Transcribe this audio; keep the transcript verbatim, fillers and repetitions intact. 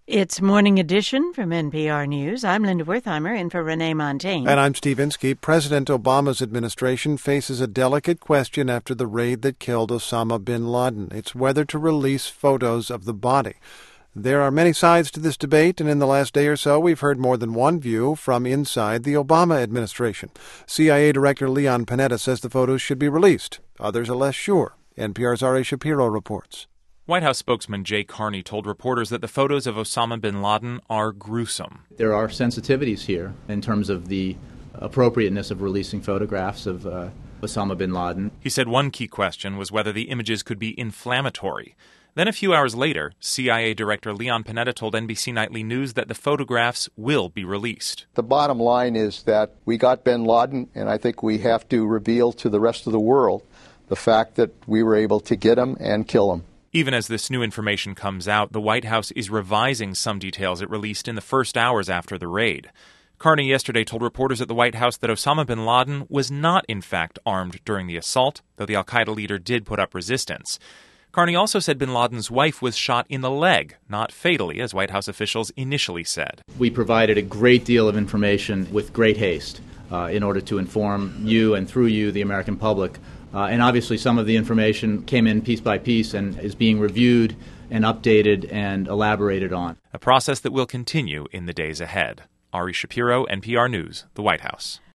It's Morning Edition from N P R News. I'm Linda Wertheimer in for Renee Montagne. And I'm Steve Inskeep. President Obama's administration faces a delicate question after the raid that killed Osama bin Laden. It's whether to release photos of the body. There are many sides to this debate, and in the last day or so, we've heard more than one view from inside the Obama administration. C I A Director Leon Panetta says the photos should be released. Others are less sure. N P R's Ari Shapiro reports. White House spokesman Jay Carney told reporters that the photos of Osama bin Laden are gruesome. There are sensitivities here in terms of the appropriateness of releasing photographs of uh, Osama bin Laden. He said one key question was whether the images could be inflammatory. Then a few hours later, C I A Director Leon Panetta told N B C Nightly News that the photographs will be released. The bottom line is that we got bin Laden, and I think we have to reveal to the rest of the world the fact that we were able to get him and kill him. Even as this new information comes out, the White House is revising some details it released in the first hours after the raid. Carney yesterday told reporters at the White House that Osama bin Laden was not, in fact, armed during the assault, though the al-Qaeda leader did put up resistance. Carney also said bin Laden's wife was shot in the leg, not fatally, as White House officials initially said. We provided a great deal of information with great haste uh, in order to inform you and through you, the American public. Uh, and obviously some of the information came in piece by piece and is being reviewed and updated and elaborated on. A process that will continue in the days ahead. Ari Shapiro, N P R News, the White House.